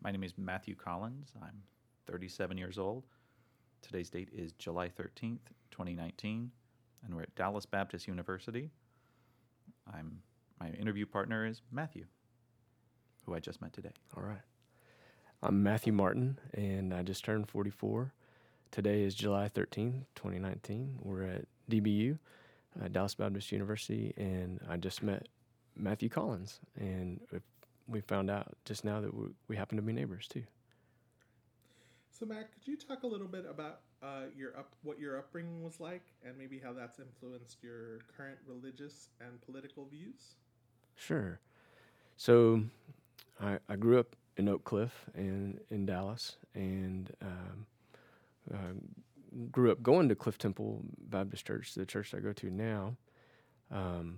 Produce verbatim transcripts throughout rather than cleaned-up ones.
my name is Matthew Collins. I'm thirty-seven years old. Today's date is July thirteenth, twenty nineteen, and we're at Dallas Baptist University. I'm my interview partner is Matthew, who I just met today. All right. I'm Matthew Martin, and I just turned forty-four. Today is July thirteenth, twenty nineteen. We're at D B U, uh, Dallas Baptist University, and I just met Matthew Collins, and we found out just now that we, we happen to be neighbors, too. So, Matt, could you talk a little bit about uh, your up, what your upbringing was like, and maybe how that's influenced your current religious and political views? Sure. So, I, I grew up in Oak Cliff and in Dallas, and um, uh, grew up going to Cliff Temple Baptist Church, the church I go to now. Um,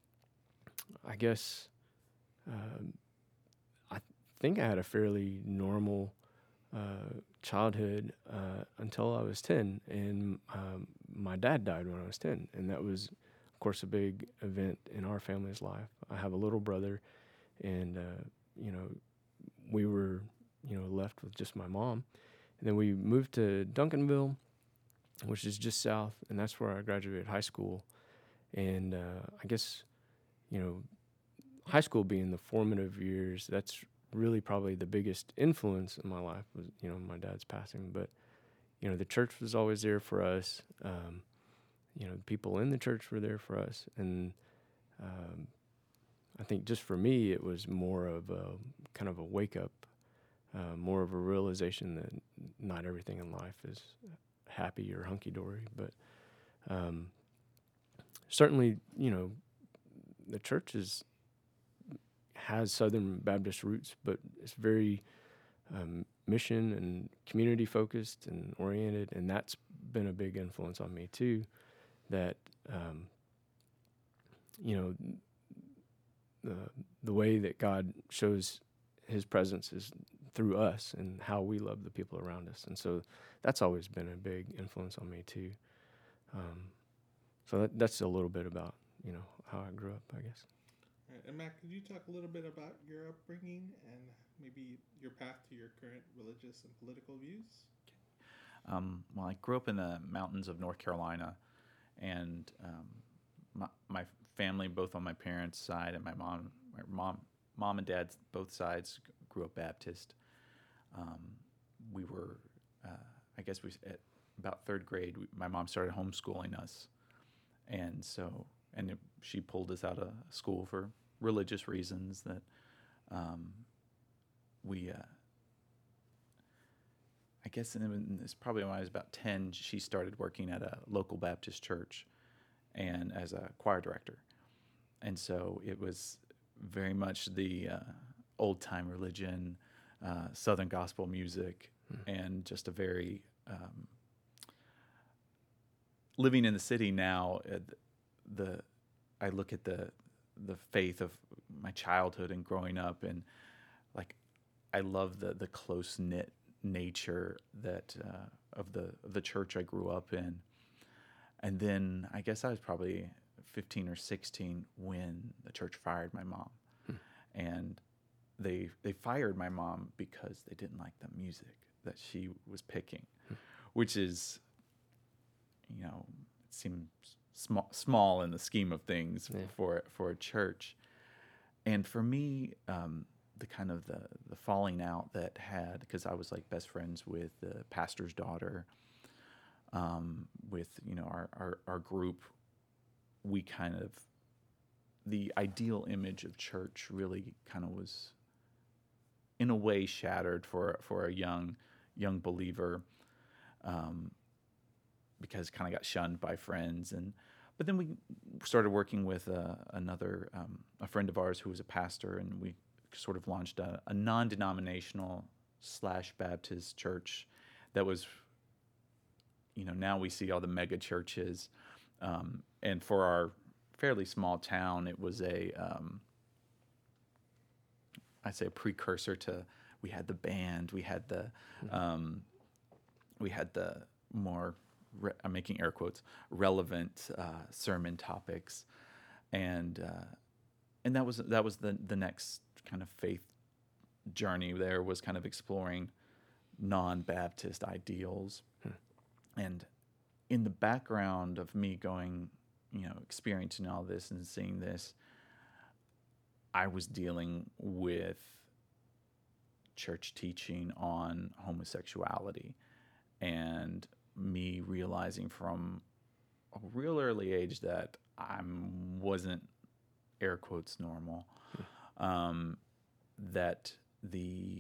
I guess um, I think I had a fairly normal uh, childhood uh, until I was ten, and um, my dad died when I was ten, and that was, of course, a big event in our family's life. I have a little brother, and uh, you know, we were you know left with just my mom, and then we moved to Duncanville, which is just south, and that's where I graduated high school, and uh, I guess you know, high school being the formative years, that's really probably the biggest influence in my life was, you know, my dad's passing. But, you know, the church was always there for us. Um, you know, the people in the church were there for us. And um, I think just for me, it was more of a kind of a wake up, uh, more of a realization that not everything in life is happy or hunky-dory. But um, certainly, you know, the church is has Southern Baptist roots, but it's very um, mission and community focused and oriented, and that's been a big influence on me too. That um, you know, the the way that God shows His presence is through us and how we love the people around us, and so that's always been a big influence on me too. Um, so that, that's a little bit about you know how I grew up, I guess. And Matt, could you talk a little bit about your upbringing and maybe your path to your current religious and political views? Um, well, I grew up in the mountains of North Carolina, and um, my, my family, both on my parents' side and my mom, my mom, mom and dad, both sides grew up Baptist. Um, we were, uh, I guess, we at about third grade, we, my mom started homeschooling us, and so and it, she pulled us out of school for religious reasons that um, we, uh, I guess it's probably when I was about ten, she started working at a local Baptist church and as a choir director. And so it was very much the uh, old-time religion, uh, Southern gospel music, mm. and just a very, um, living in the city now, uh, the I look at the the faith of my childhood and growing up, and like I love the the close knit nature that uh, of the of the church I grew up in. And then I guess I was probably fifteen or sixteen when the church fired my mom, hmm. and they they fired my mom because they didn't like the music that she was picking, hmm. which is, you know, it seems small small in the scheme of things yeah. for for a church. And for me, um, the kind of the, the falling out that had, because I was like best friends with the pastor's daughter, um, with, you know, our, our, our group, we kind of, the ideal image of church really kind of was in a way shattered for, for a young, young believer, um, because kind of got shunned by friends. And but then we started working with uh, another um, a friend of ours who was a pastor, and we sort of launched a, a non-denominational slash Baptist church that was, you know, now we see all the mega churches, um, and for our fairly small town, it was a um, I'd say a precursor to. We had the band, we had the um, we had the more. Re- I'm making air quotes, relevant uh, sermon topics, and uh, and that was that was the the next kind of faith journey there was kind of exploring non-Baptist ideals. And in the background of me going, you know, experiencing all this and seeing this, I was dealing with church teaching on homosexuality, and me realizing from a real early age that I wasn't, air quotes, normal. Um, that the,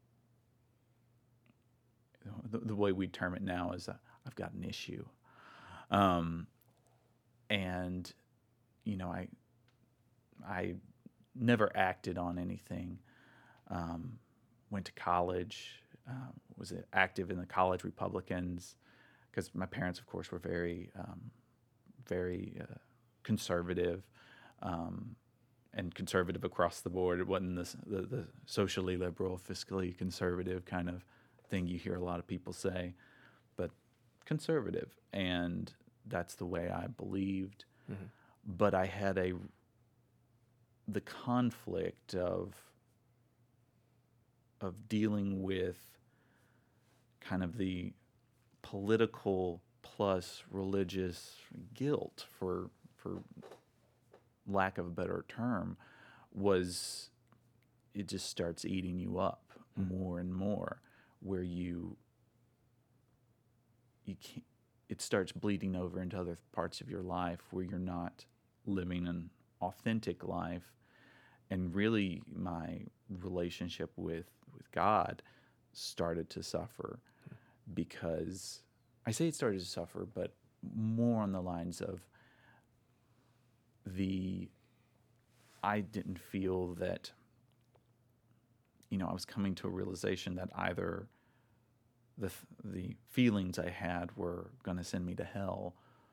the the way we term it now is uh, I've got an issue, um, and you know I I never acted on anything. Um, went to college, uh, was active in the college Republicans, because my parents, of course, were very um, very uh, conservative. Um, and conservative across the board. It wasn't the, the the socially liberal, fiscally conservative kind of thing you hear a lot of people say, but conservative. And that's the way I believed. Mm-hmm. But I had a the conflict of of dealing with kind of the political plus religious guilt, for for lack of a better term, was it just starts eating you up more and more, where you you can't, it starts bleeding over into other parts of your life where you're not living an authentic life. And really my relationship with with God started to suffer, because I say it started to suffer, but more on the lines of the I didn't feel that, you know, I was coming to a realization that either the the feelings I had were going to send me to hell,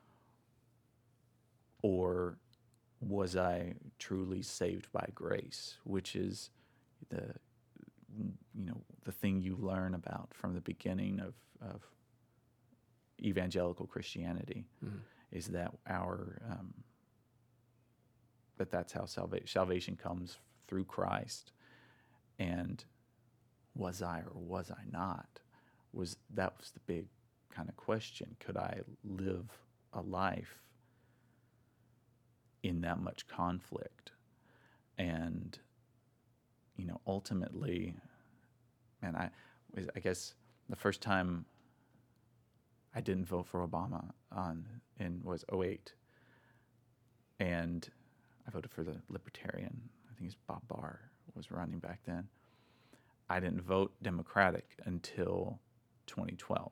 or was I truly saved by grace, which is the you know the thing you learn about from the beginning of of evangelical Christianity, mm-hmm. is that our um, that that's how salvation salvation comes through Christ. And was I or was I not? Was that was the big kind of question. Could I live a life in that much conflict? And you know, ultimately, man, I I guess the first time I didn't vote for Obama on in was oh eight, and I voted for the Libertarian. I think it's Bob Barr was running back then. I didn't vote Democratic until twenty twelve.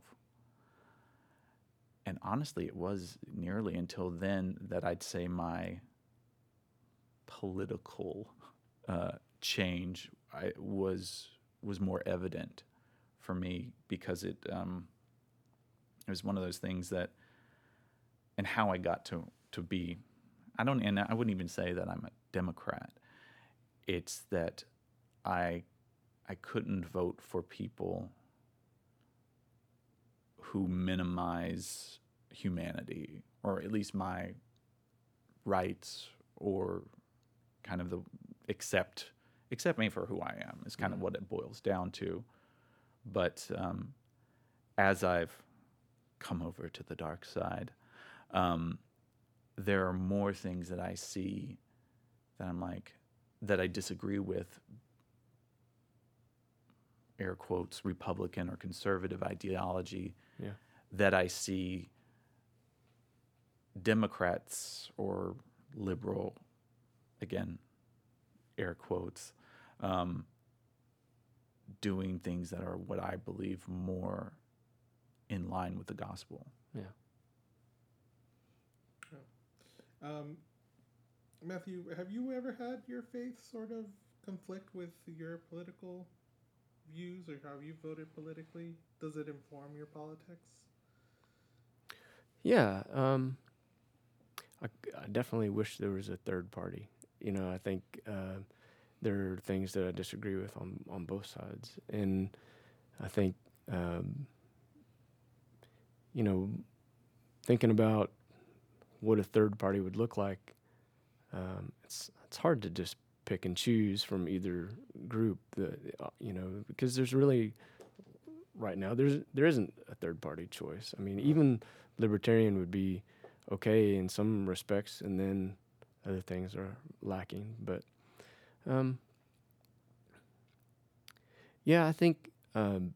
And honestly, it was nearly until then that I'd say my political uh, change I, was was more evident for me, because it um, it was one of those things that, and how I got to to be, I don't, and I wouldn't even say that I'm a Democrat. It's that I I couldn't vote for people who minimize humanity, or at least my rights, or kind of the accept accept me for who I am is kind mm-hmm. of what it boils down to. But um, as I've come over to the dark side, um, there are more things that I see that I'm like, that I disagree with, air quotes, Republican or conservative ideology, yeah. that I see Democrats or liberal, again, air quotes, um, doing things that are what I believe more in line with the gospel. Yeah. Um, Matthew, have you ever had your faith sort of conflict with your political views, or how you voted politically? Does it inform your politics? Yeah, um, I, I definitely wish there was a third party. You know, I think uh, there are things that I disagree with on, on both sides. And I think, um, you know, thinking about what a third party would look like, um, it's it's hard to just pick and choose from either group. The uh, you know, because there's really right now there's there isn't a third party choice. I mean, even libertarian would be okay in some respects, and then other things are lacking. But um, yeah, I think um,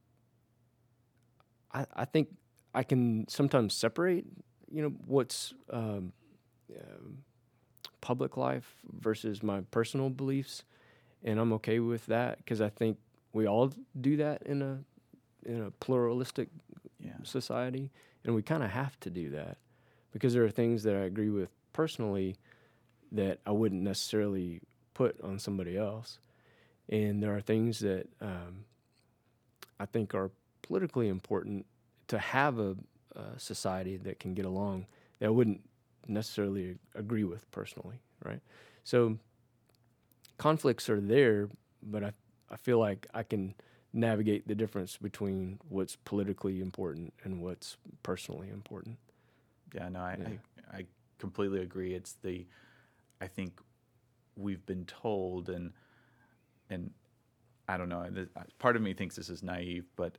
I I think I can sometimes separate, you know, what's um, um, public life versus my personal beliefs, and I'm okay with that because I think we all do that in a in a pluralistic Yeah. society, and we kind of have to do that because there are things that I agree with personally that I wouldn't necessarily put on somebody else, and there are things that um, I think are politically important to have a, a society that can get along that I wouldn't necessarily agree with personally, right? So conflicts are there, but I I feel like I can navigate the difference between what's politically important and what's personally important. Yeah, no, I, Yeah. I I completely agree. It's the I think we've been told, and and I don't know. th- Part of me thinks this is naive, but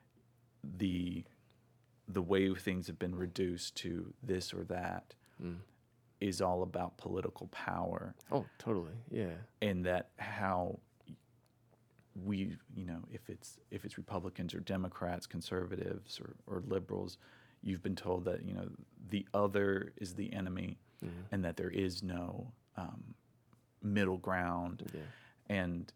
the the way things have been reduced to this or that Mm. is all about political power, Oh, totally. Yeah. and that how we, you know, if it's if it's Republicans or Democrats, conservatives or, or liberals, you've been told that, you know, the other is the enemy, Mhm. and that there is no um, middle ground, Yeah. and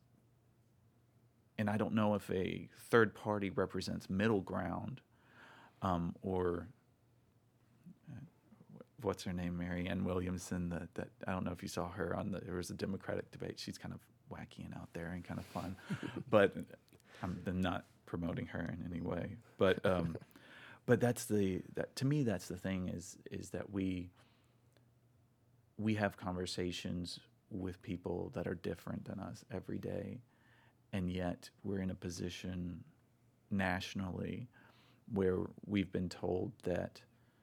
and I don't know if a third party represents middle ground, um, or uh, what's her name, Marianne Williamson. That that I don't know if you saw her on the there was a Democratic debate. She's kind of wacky and out there and kind of fun, but I'm not promoting her in any way. But um, but that's the that to me that's the thing is is that we we have conversations with people that are different than us every day, and yet we're in a position nationally where we've been told that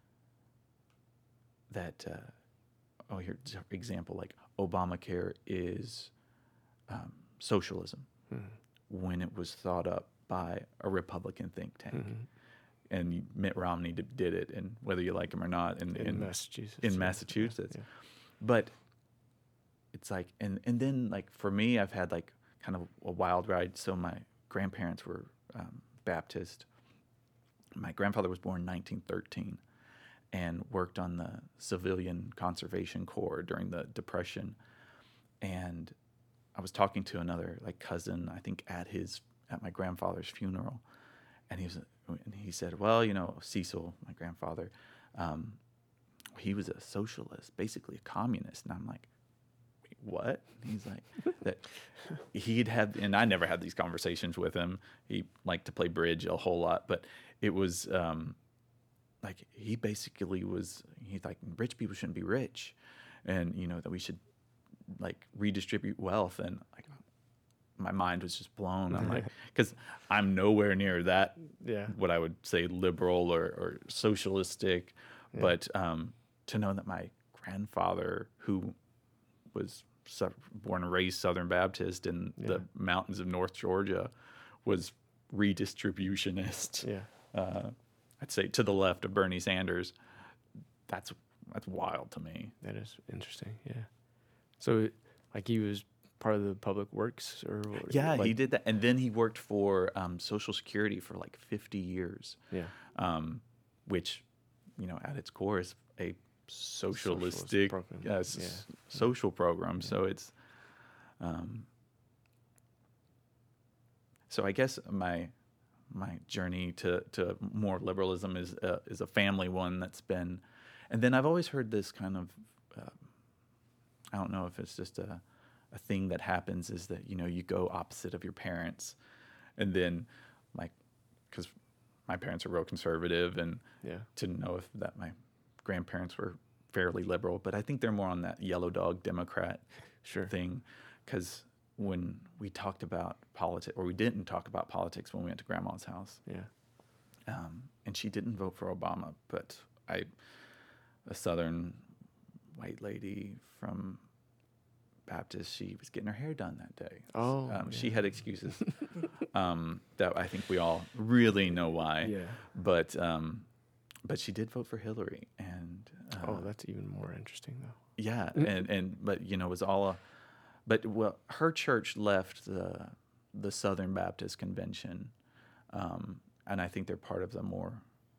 that uh, oh, here's an example, like Obamacare is um, socialism, Mhm. when it was thought up by a Republican think tank, Mhm. and Mitt Romney did, did it, and whether you like him or not, in In, in, Massachusetts. in yeah. Massachusetts, Yeah. but it's like, and and then like for me, I've had like kind of a wild ride. So my grandparents were um, Baptist. My grandfather was born in nineteen thirteen and worked on the Civilian Conservation Corps during the Depression. And I was talking to another like cousin, I think at his at my grandfather's funeral, and he was and he said, well, you know, Cecil, my grandfather, um, he was a socialist, basically a communist. And I'm like, wait, what? And he's like, that he'd had, and I never had these conversations with him. He liked to play bridge a whole lot, but it was um, like he basically was. He's like, rich people shouldn't be rich, and you know that we should like redistribute wealth. And like, my mind was just blown. I'm like, because I'm nowhere near that. Yeah. What I would say liberal or, or socialistic, Yeah. but um, to know that my grandfather, who was su- born and raised Southern Baptist in Yeah. the mountains of North Georgia, was redistributionist. Yeah. Uh, I'd say to the left of Bernie Sanders. That's that's wild to me. That is interesting. Yeah. So, like, he was part of the public works, or what- Yeah, like, he did that, and then he worked for um, Social Security for like fifty years, Yeah. um, which, you know, at its core is a Socialist socialistic program. uh, s- Yeah. social program. Yeah. So it's, um, so I guess my my journey to, to more liberalism is uh, is a family one that's been, and then I've always heard this kind of, uh, I don't know if it's just a a thing that happens, is that, you know, you go opposite of your parents, and then like, because my parents are real conservative, and Yeah. to know if that my grandparents were fairly liberal, but I think they're more on that yellow dog Democrat Sure. thing, because when we talked about politics, or we didn't talk about politics when we went to grandma's house, Yeah. um, and she didn't vote for Obama, but I, a Southern white lady from Baptist, she was getting her hair done that day. Oh, um, she yeah. had excuses um, that I think we all really know why. Yeah. But um, but she did vote for Hillary, and uh, Oh, that's even more interesting, though. yeah, and and but you know it was all a, but well, her church left the the Southern Baptist Convention, um, and I think they're part of the more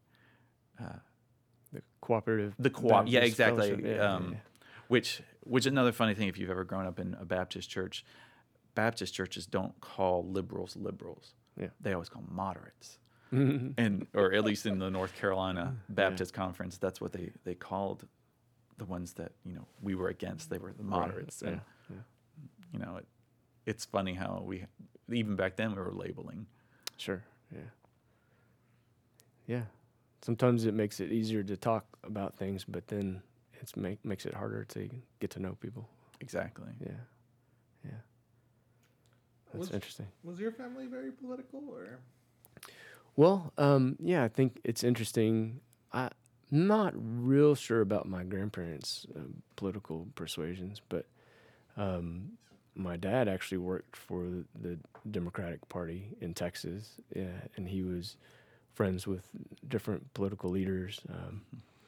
The cooperative. the co-op. Yeah, Baptist exactly. Fellowship. Yeah, yeah, um, yeah. Which which is another funny thing if you've ever grown up in a Baptist church, Baptist churches don't call liberals liberals. Yeah. They always call them moderates. And or at least in the North Carolina Baptist Conference, that's what they, they called the ones that, you know, we were against. They were the moderates. Right. And Yeah. Yeah. you know, it, it's funny how we even back then we were labeling. Sure. Yeah. Yeah. Sometimes it makes it easier to talk about things, but then it's make makes it harder to get to know people. Exactly. Yeah. Yeah. That's Was- interesting. Was your family very political, or? Well, um, yeah, I think it's interesting. I'm not real sure about my grandparents' um, political persuasions, but um, my dad actually worked for the, the Democratic Party in Texas, yeah, and he was friends with different political leaders. Um,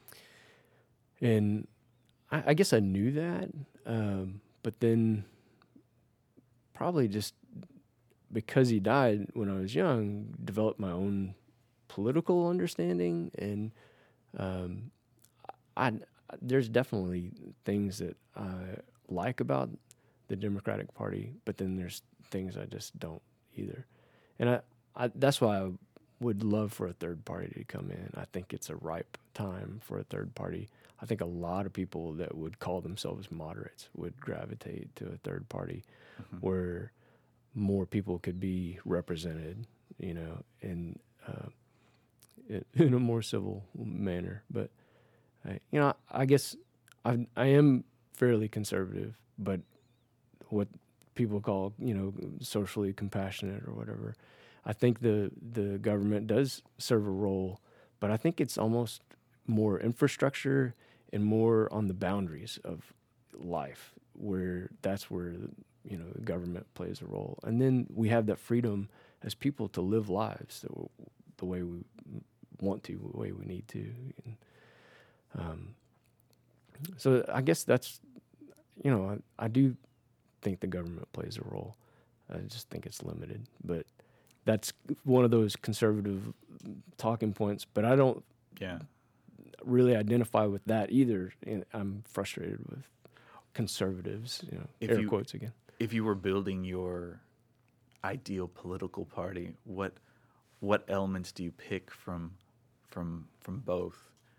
and I, I guess I knew that, um, but then probably just because he died when I was young, developed my own political understanding, and um, I, I there's definitely things that I like about the Democratic Party, but then there's things I just don't either, and I, I that's why I would love for a third party to come in. I think it's a ripe time for a third party. I think a lot of people that would call themselves moderates would gravitate to a third party, Mhm. where more people could be represented, you know, in uh, in, in a more civil manner. But I, you know, I guess I I am fairly conservative, but what people call, you know, socially compassionate or whatever. I think the the government does serve a role, but I think it's almost more infrastructure and more on the boundaries of life, where that's where you know the government plays a role, and then we have that freedom as people to live lives the, the way we want to, the way we need to. And, um, so I guess that's you know I, I do think the government plays a role. I just think it's limited, but that's one of those conservative talking points. But I don't Yeah. really identify with that either, and I'm frustrated with conservatives. You know, If air you- quotes again. If you were building your ideal political party, what what elements do you pick from from from both?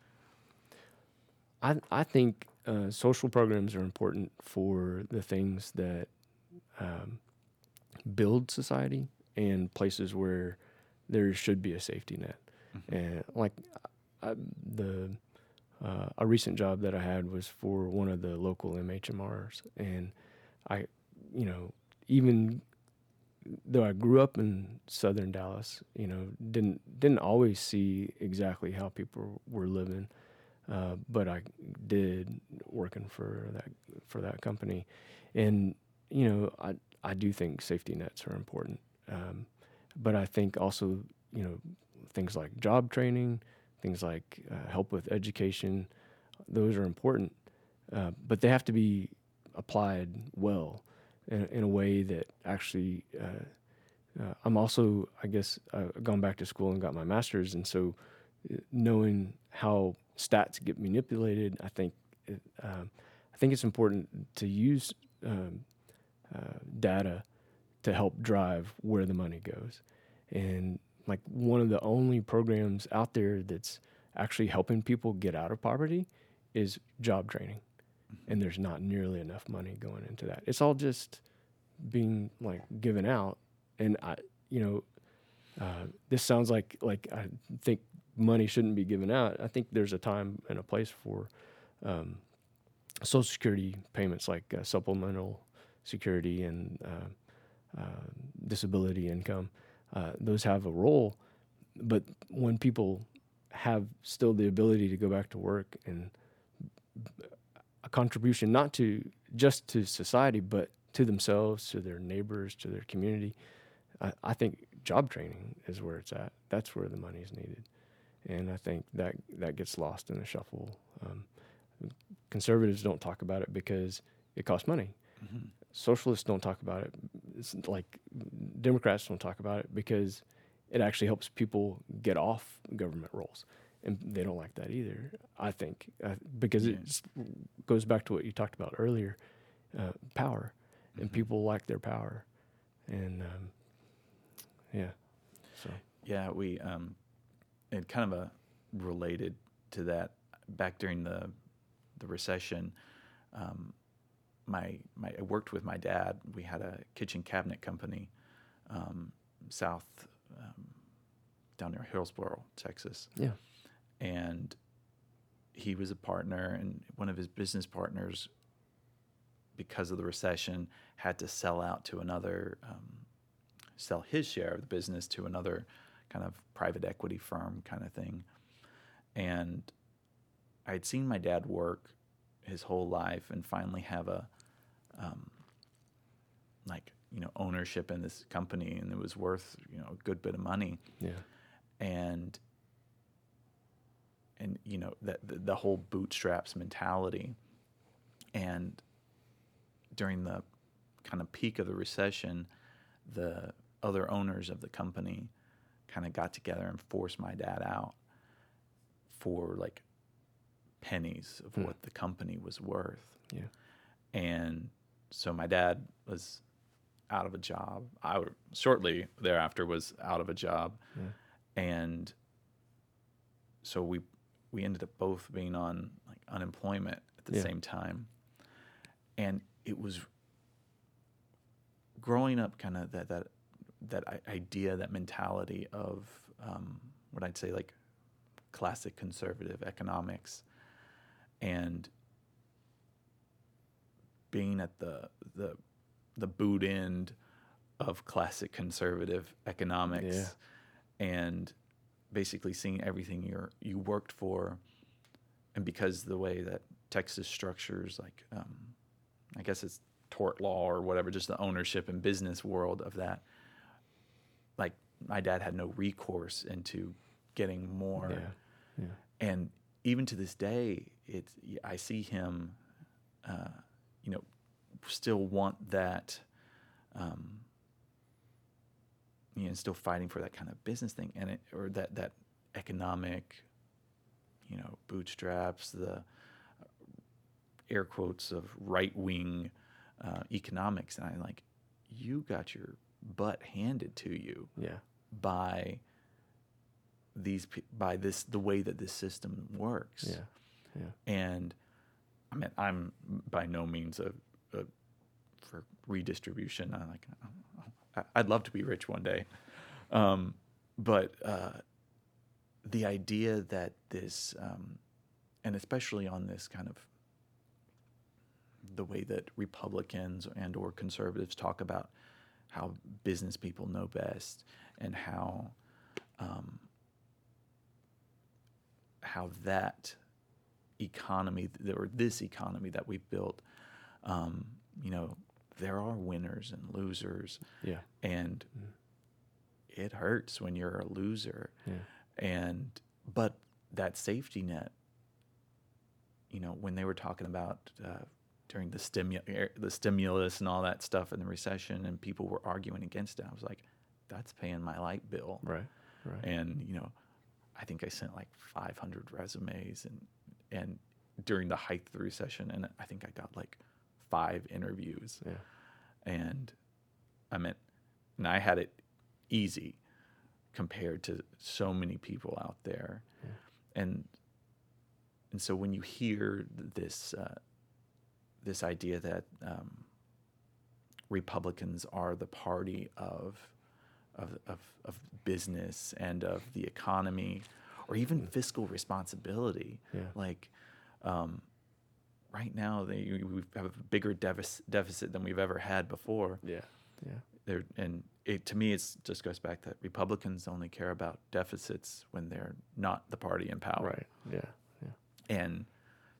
I I think uh, social programs are important for the things that um, build society and places where there should be a safety net. Mhm. And like I, the uh, a recent job that I had was for one of the local M H M Rs, and I, you know, even though I grew up in southern Dallas, you know, didn't didn't always see exactly how people were living. Uh, but I did working for that for that company, and you know I I do think safety nets are important, um, but I think also you know things like job training, things like uh, help with education, those are important, uh, but they have to be applied well in, in a way that actually. Uh, uh, I'm also I guess uh, gone back to school and got my master's, and so uh, knowing how stats get manipulated, I think it, um, I think it's important to use um, uh, data to help drive where the money goes. And like one of the only programs out there that's actually helping people get out of poverty is job training, and there's not nearly enough money going into that. It's all just being like given out, and I, you know, uh, this sounds like like I think money shouldn't be given out. I think there's a time and a place for um, Social Security payments, like uh, supplemental security and uh, uh, disability income. Uh, those have a role, but when people have still the ability to go back to work and a contribution not to just to society, but to themselves, to their neighbors, to their community. I, I think job training is where it's at. That's where the money is needed. And I think that that gets lost in the shuffle. Um, conservatives don't talk about it because it costs money. Mm-hmm. Socialists don't talk about it. It's like Democrats don't talk about it because it actually helps people get off government roles. And they don't like that either, I think, uh, because Yeah. it goes back to what you talked about earlier, uh, power. And Mhm. people like their power. And, um, yeah, so. Yeah, we um, and kind of a related to that. Back during the the recession, um, my my I worked with my dad. We had a kitchen cabinet company, um, south um, down near Hillsboro, Texas. Yeah. And he was a partner, and one of his business partners, because of the recession, had to sell out to another, um, sell his share of the business to another kind of private equity firm kind of thing. And I'd seen my dad work his whole life and finally have a, um, like, you know, ownership in this company, and it was worth, you know, a good bit of money. Yeah. And, and you know, that the, the whole bootstraps mentality. And during the kind of peak of the recession, the other owners of the company kind of got together and forced my dad out for like pennies of Hmm. what the company was worth. Yeah. And so my dad was out of a job. I w- shortly thereafter was out of a job. Yeah. And so we we ended up both being on like unemployment at the Yeah. same time. And it was growing up kind of that that that i- idea, that mentality of um, what I'd say like classic conservative economics, and being at the the the boot end of classic conservative economics, and basically seeing everything you're you worked for, and because the way that Texas structures like um, I guess it's tort law or whatever, just the ownership and business world of that, like my dad had no recourse into getting more. Yeah. Yeah. And even to this day, it's I see him, uh, you know, still want that, um, you know, still fighting for that kind of business thing, and it or that that economic, you know, bootstraps, the air quotes of right wing uh, economics, and I'm like, you got your butt handed to you Yeah. by these pe- by this the way that this system works. Yeah. Yeah. And I mean, I'm by no means a, a for redistribution. I like, I- I'd love to be rich one day, um, but uh, the idea that this, um, and especially on this kind of the way that Republicans and or conservatives talk about how business people know best, and how um, how that economy or this economy that we've built, um, you know, there are winners and losers, Yeah. and Mm. it hurts when you're a loser. Yeah. And but that safety net, you know, when they were talking about uh, during the stimu- the stimulus and all that stuff in the recession, and people were arguing against it, I was like, that's paying my light bill. Right. Right. And you know, I think I sent like five hundred resumes, and and during the height of the recession, and I think I got like five interviews. Yeah. And I mean, and I had it easy compared to so many people out there. Yeah. And and so when you hear this uh, this idea that um, Republicans are the party of of, of of business and of the economy, or even fiscal responsibility, Yeah. like um, right now they we have a bigger deficit deficit than we've ever had before. Yeah. Yeah. There, and it, to me, it's just goes back that Republicans only care about deficits when they're not the party in power. Right. Yeah. Yeah. And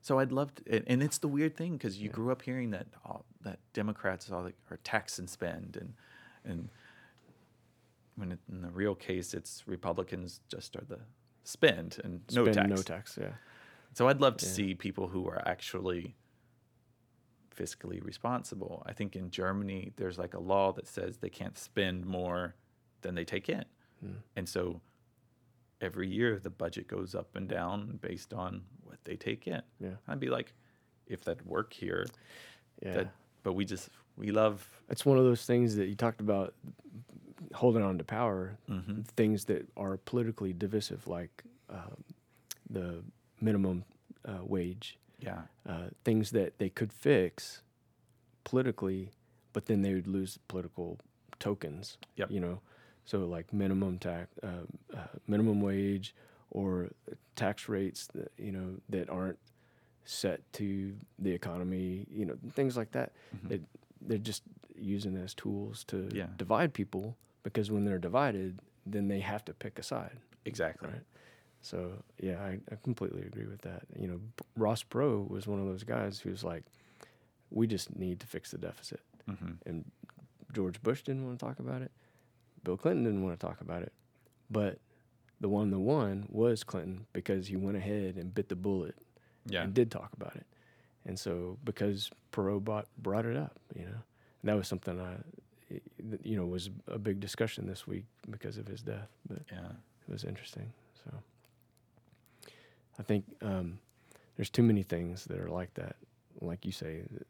So I'd love to, and- and it's the weird thing because you Yeah. grew up hearing that all, that Democrats all like, are tax and spend, and and when it, in the real case, it's Republicans just are the spend and no Spend tax. no tax. Yeah. So I'd love to Yeah. see people who are actually fiscally responsible. I think in Germany, there's like a law that says they can't spend more than they take in. Mm. And so every year the budget goes up and down based on what they take in. Yeah. I'd be like, if that work here, Yeah. that, but we just, we love, It's one of those things that you talked about holding on to power, mm-hmm, things that are politically divisive, like um, the minimum uh, wage, yeah, uh, things that they could fix politically, but then they would lose political tokens. Yep. You know, so like minimum tax, uh, uh, minimum wage, or tax rates that you know that aren't set to the economy. You know, things like that. mhm, They they're just using as tools to Yeah. divide people, because when they're divided, then they have to pick a side. exactly. Right. So yeah, I, I completely agree with that. You know, P- Ross Perot was one of those guys who was like, we just need to fix the deficit. Mm-hmm. And George Bush didn't want to talk about it. Bill Clinton didn't want to talk about it. But the one that won was Clinton, because he went ahead and bit the bullet Yeah. and did talk about it. And so because Perot brought, brought it up, you know, and that was something I, you know, was a big discussion this week because of his death. But Yeah. it was interesting. So I think um, there's too many things that are like that. Like you say, that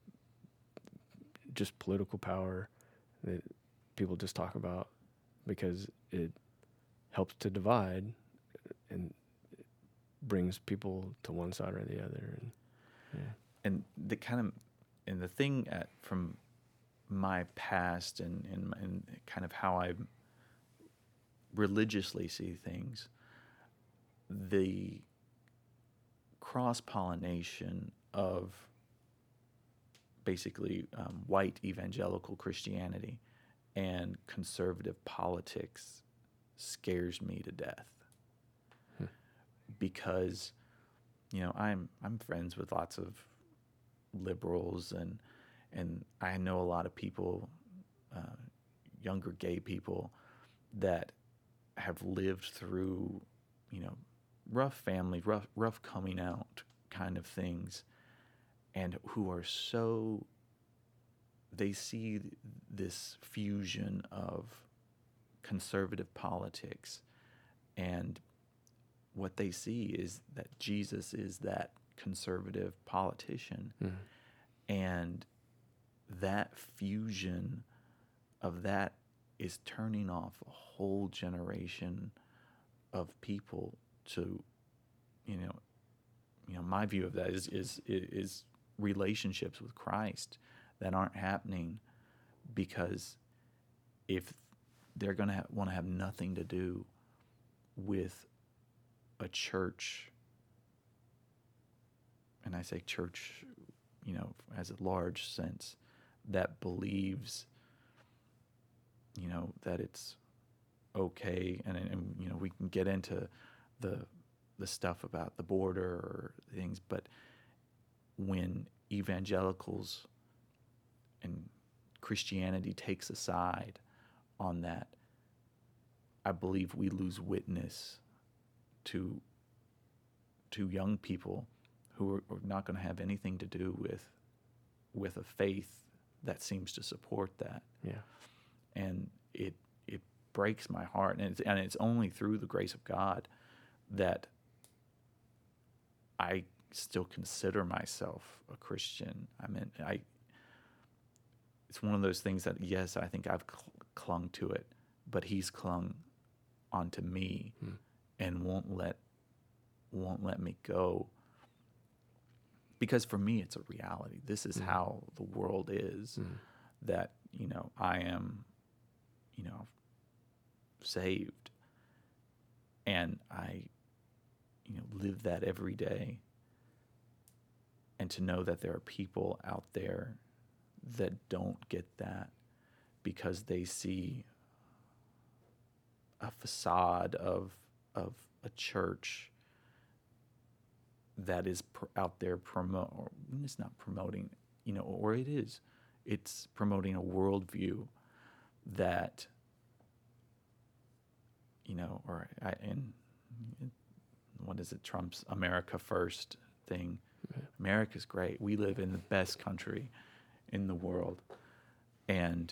just political power that people just talk about because it helps to divide and brings people to one side or the other. And yeah. And the kind of, and the thing at, from my past and, and, and kind of how I religiously see things, the cross-pollination of basically um, white evangelical Christianity and conservative politics scares me to death. Hmm. Because, you know, I'm I'm friends with lots of liberals, and and I know a lot of people, uh, younger gay people, that have lived through, you know, rough family, rough rough coming out kind of things, and who are so, they see this fusion of conservative politics, and what they see is that Jesus is that conservative politician. Mhm. And that fusion of that is turning off a whole generation of people to, you know, you know, my view of that is is is relationships with Christ that aren't happening, because if they're going to ha- want to have nothing to do with a church, and I say church, you know, as a large sense, that believes, you know, that it's okay, and, and you know, we can get into the the stuff about the border or things, but when evangelicals and Christianity takes a side on that, I believe we lose witness to to young people who are, are not going to have anything to do with with a faith that seems to support that. Yeah. And it it breaks my heart, and it's, and it's only through the grace of God that I still consider myself a Christian. I mean, I it's one of those things that, yes, I think I've cl- clung to it, but He's clung onto me Hmm. and won't let won't let me go. Because for me, it's a reality. This is Mhm. how the world is. Mhm. That, you know, I am, you know, saved, and I, you know, live that every day. And to know that there are people out there that don't get that because they see a facade of of a church that is pr- out there promote, or it's not promoting, you know, or it is, it's promoting a worldview that, you know, or I, and what is it, Trump's America First thing. Yeah. America's great. We live in the best country in the world. And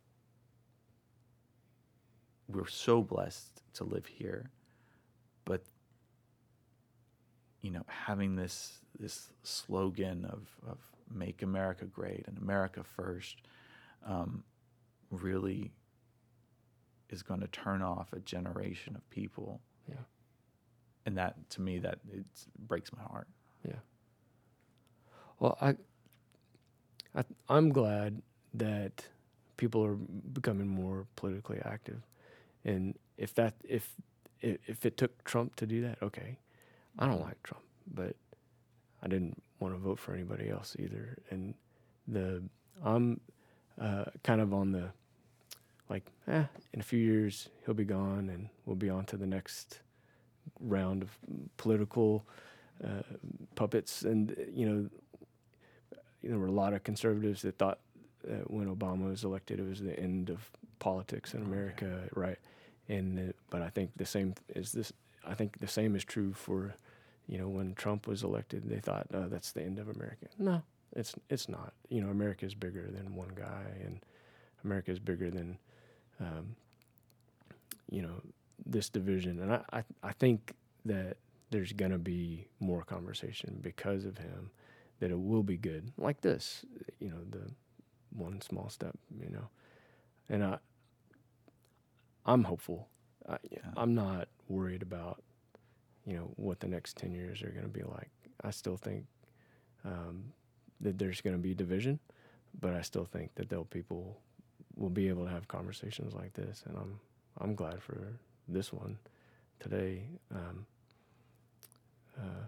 we're so blessed to live here. But, you know, having this this slogan of, of make America great and America first um, really is going to turn off a generation of people. Yeah. And that, to me, that it breaks my heart. Yeah. Well, I, I, I'm glad that people are becoming more politically active, and if that if if, if it took Trump to do that, okay. I don't like Trump, but I didn't want to vote for anybody else either. And the I'm uh, kind of on the like, eh, in a few years he'll be gone, and we'll be on to the next round of political uh, puppets. And you know, there were a lot of conservatives that thought uh, when Obama was elected, it was the end of politics in America, okay. Right? And uh, but I think the same is this. I think the same is true for, you know, when Trump was elected, they thought, oh, that's the end of America. No, it's it's not. You know, America is bigger than one guy, and America is bigger than, um, you know, this division. And I, I, I think that there's going to be more conversation because of him, that it will be good. Like this, you know, the one small step, you know. And I, I'm hopeful. I, Yeah. I'm not worried about, you know, what the next ten years are going to be like. I still think um, that there's going to be division, but I still think that they'll people will be able to have conversations like this, and I'm I'm glad for this one today. Um, uh,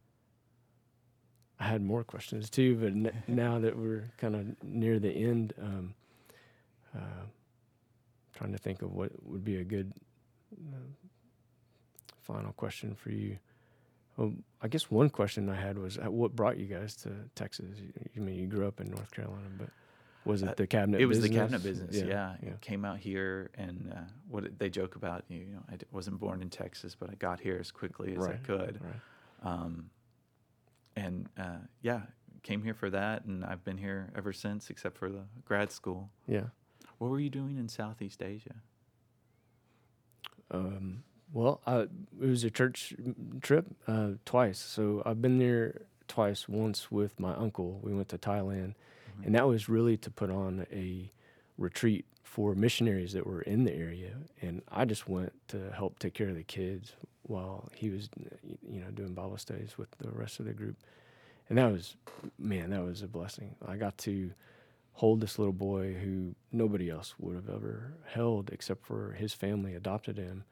I had more questions too, but n- now that we're kind of near the end, um, uh, trying to think of what would be a good uh, final question for you. Well, I guess one question I had was, uh, what brought you guys to Texas? You, you mean you grew up in North Carolina, but was it Uh, the cabinet It was business? the cabinet business, yeah. Yeah, yeah. Came out here, and uh, what it- they joke about, you know, I d- wasn't born in Texas, but I got here as quickly as I Right, could. right. Um, and uh, yeah, came here for that, and I've been here ever since, except for the grad school. Yeah. What were you doing in Southeast Asia? Um, well, I, it was a church trip uh, twice. So I've been there twice. Once with my uncle. We went to Thailand, Mm-hmm. and that was really to put on a retreat for missionaries that were in the area. And I just went to help take care of the kids while he was, you know, doing Bible studies with the rest of the group. And that was, man, that was a blessing. I got to hold this little boy who nobody else would have ever held except for his family adopted him.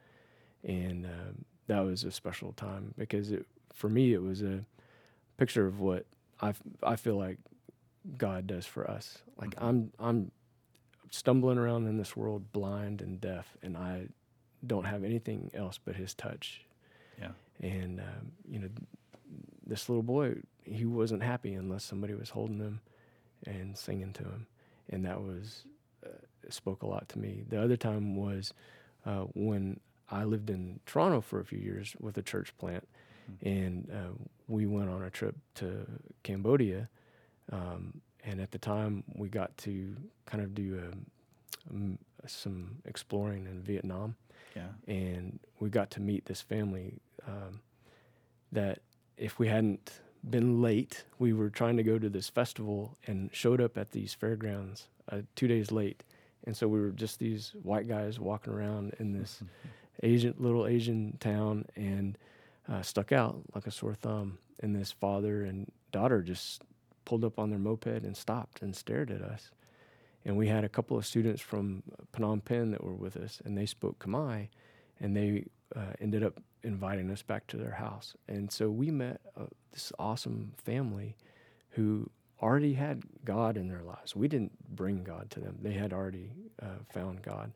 And um, that was a special time because it, for me, it was a picture of what I, I feel like God does for us. Like Mm-hmm. I'm I'm stumbling around in this world blind and deaf, and I don't have anything else but his touch. Yeah. And, um, you know, this little boy, he wasn't happy unless somebody was holding him and singing to him. And that was, uh, it spoke a lot to me. The other time was uh, when I lived in Toronto for a few years with a church plant, Mm-hmm. and uh, we went on a trip to Cambodia. Um, and at the time, we got to kind of do a, um, some exploring in Vietnam. Yeah. And we got to meet this family um, that if we hadn't been late, we were trying to go to this festival and showed up at these fairgrounds uh, two days late. And so we were just these white guys walking around in this Asian little Asian town, and uh, stuck out like a sore thumb. And this father and daughter just pulled up on their moped and stopped and stared at us. And we had a couple of students from Phnom Penh that were with us, and they spoke Khmer, and they uh, ended up inviting us back to their house. And so we met uh, this awesome family who already had God in their lives. We didn't bring God to them. They had already uh, found God.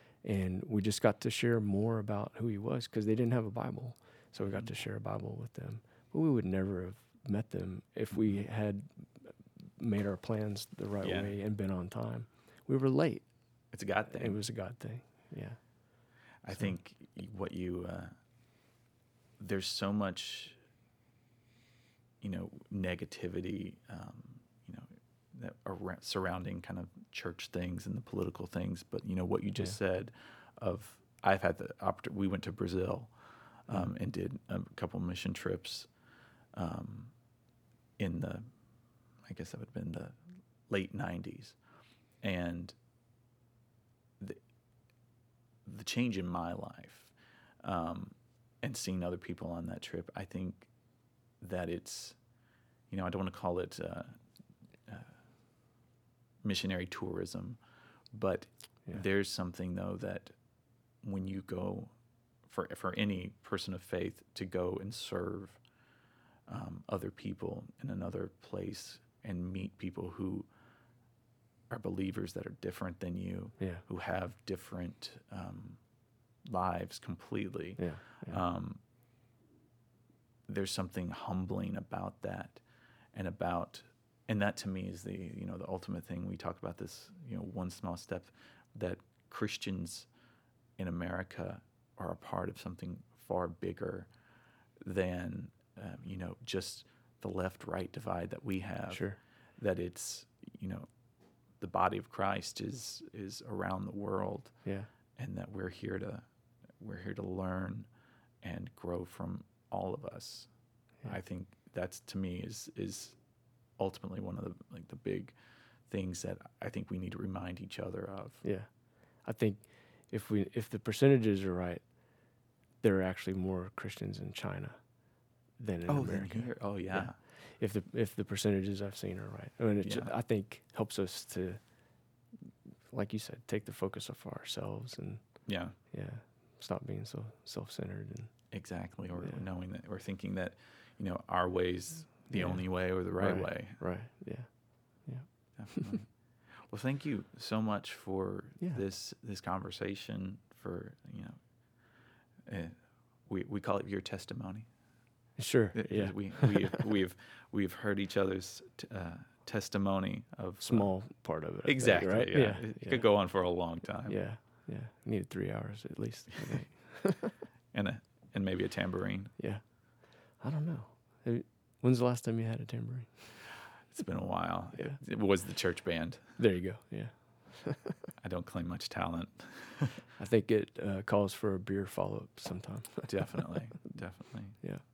And we just got to share more about who he was because they didn't have a Bible. So we got to share a Bible with them. we would never have met them if we had made our plans the right Yeah. way and been on time. We were late. It's a God thing. It was a God thing. Yeah. I So- think y- what you uh, there's so much, you know, negativity, um, you know, that are surrounding kind of church things and the political things. But you know what you just said, of I've had the opportunity. We went to Brazil um, and did a couple mission trips um, in the, I guess that would have been the late nineties, and the the change in my life, um, and seeing other people on that trip, I think that it's, you know, I don't want to call it uh, uh, missionary tourism, but Yeah. there's something though that when you go, for for any person of faith to go and serve um, other people in another place and meet people who are believers that are different than you, Yeah. who have different um, lives completely. Yeah. Yeah. Um, there's something humbling about that, and about, and that to me is the, you know, the ultimate thing. We talk about this, you know, one small step, that Christians in America are a part of something far bigger than, um, you know, just the left-right divide that we have. Sure. That it's, you know, the body of Christ is is around the world, Yeah. and that we're here to we're here to learn and grow from all of us. Yeah. I think that's, to me, is is ultimately one of the, like, the big things that I think we need to remind each other of. Yeah. I think if we if the percentages are right, there are actually more Christians in China than in Oh, then America. here, oh yeah, Yeah. If the if the percentages I've seen are right, I mean, it ju- Yeah. I think helps us to, like you said, take the focus off ourselves and yeah, yeah, stop being so self-centered and exactly. Or Yeah. knowing that, or thinking that, you know, our way's the Yeah. only way or the right, Right. way. right. Yeah. Definitely. Well, thank you so much for Yeah. this this conversation. For, you know, uh, we we call it your testimony. Sure. Uh, Yeah. We we've we've we've heard each other's t- uh, testimony of uh, Small part of it. I think, exactly. right? Yeah. Yeah. It yeah. could go on for a long time. Yeah. Yeah. Needed three hours at least. I think. And a and maybe a tambourine. Yeah. I don't know. Have you- When's the last time you had a tambourine? It's been a while. It, Yeah. it was the church band. There you go. Yeah. I don't claim much talent. I think it uh, calls for a beer follow-up sometime. Definitely. Definitely. Yeah.